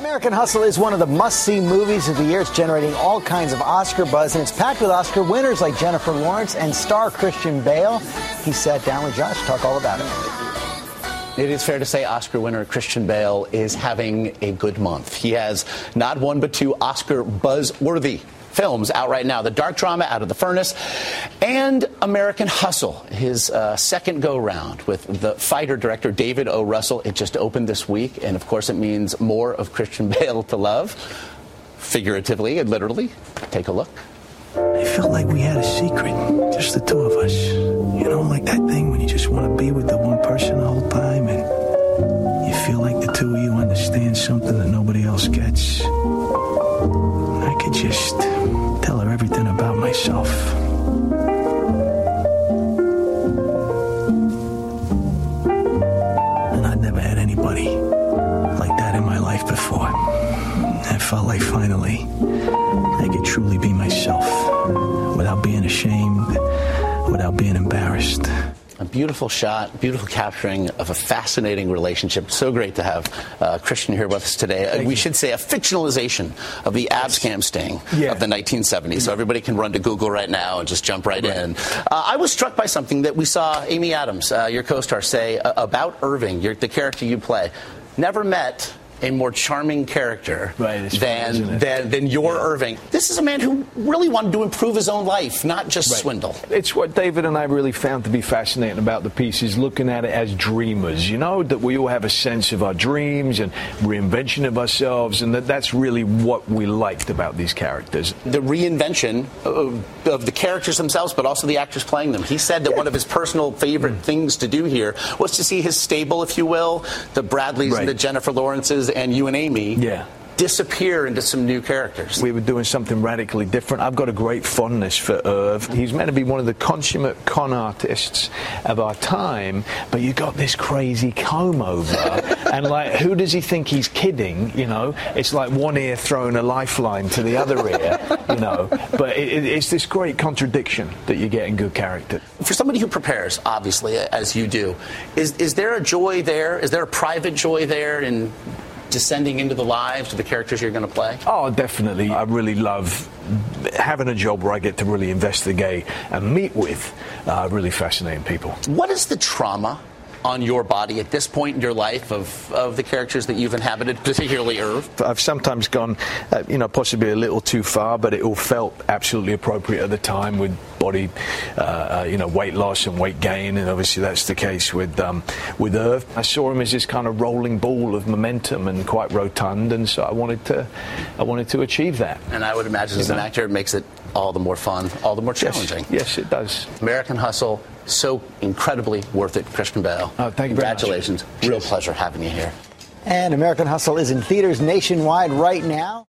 American Hustle is one of the must-see movies of the year. It's generating all kinds of Oscar buzz, and it's packed with Oscar winners like Jennifer Lawrence and star Christian Bale. He sat down with Josh to talk all about it. It is fair to say Oscar winner Christian Bale is having a good month. He has not one but two Oscar buzz-worthy films out right now. The dark drama Out of the Furnace and American Hustle, his second go-round with the fighter director David O. Russell. It just opened this week, and of course it means more of Christian Bale to love, figuratively and literally. Take a look. I felt like we had a secret, just the two of us. You know, like that thing when you just want to be with the one person the whole time, and you feel like the two of you understand something that nobody else gets. I could just tell her everything about myself. And I'd never had anybody like that in my life before. I felt like finally I could truly be myself without being ashamed, without being embarrassed. A beautiful shot, beautiful capturing of a fascinating relationship. So great to have Christian here with us today. We should say a fictionalization of the Abscam sting of the 1970s. So everybody can run to Google right now and just jump right in. I was struck by something that we saw Amy Adams, your co-star, say about Irving, the character you play. Never met a more charming character than your Irving. This is a man who really wanted to improve his own life, not just swindle. It's what David and I really found to be fascinating about the piece is looking at it as dreamers, you know, that we all have a sense of our dreams and reinvention of ourselves, and that's really what we liked about these characters. The reinvention of the characters themselves, but also the actors playing them. He said that one of his personal favorite things to do here was to see his stable, if you will, the Bradleys and the Jennifer Lawrences and you and Amy disappear into some new characters. We were doing something radically different. I've got a great fondness for Irv. He's meant to be one of the consummate con artists of our time, but you got this crazy comb over, and like, who does he think he's kidding? You know, it's like one ear throwing a lifeline to the other ear, you know. But it's this great contradiction that you get in good character. For somebody who prepares, obviously, as you do, is there a joy there? Is there a private joy there in descending into the lives of the characters you're going to play? Oh, definitely. I really love having a job where I get to really investigate and meet with really fascinating people. What is the trauma on your body at this point in your life of the characters that you've inhabited, particularly Irv? I've sometimes gone, possibly a little too far, but it all felt absolutely appropriate at the time with body, weight loss and weight gain, and obviously that's the case with Irv. I saw him as this kind of rolling ball of momentum and quite rotund, and so I wanted to achieve that. And I would imagine as an actor, it makes it all the more fun, all the more challenging. Yes, it does. American Hustle, so incredibly worth it, Christian Bale. Oh, thank you very much. Congratulations. Real pleasure having you here. And American Hustle is in theaters nationwide right now.